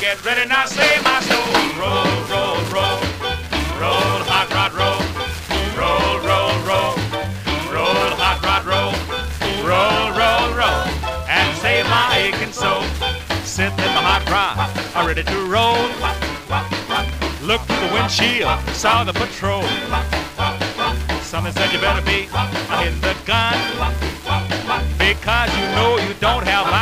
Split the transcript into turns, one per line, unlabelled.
get ready now, save my soul. Roll, roll, roll, roll, hot rod, roll. Roll, roll, roll, roll, hot rod, roll. Roll, roll, roll, and save my aching soul. Sitting in my hot rod, I'm ready to roll. Looked through the windshield, saw the patrol. Someone said you better be hitting the gun, because you know you don't have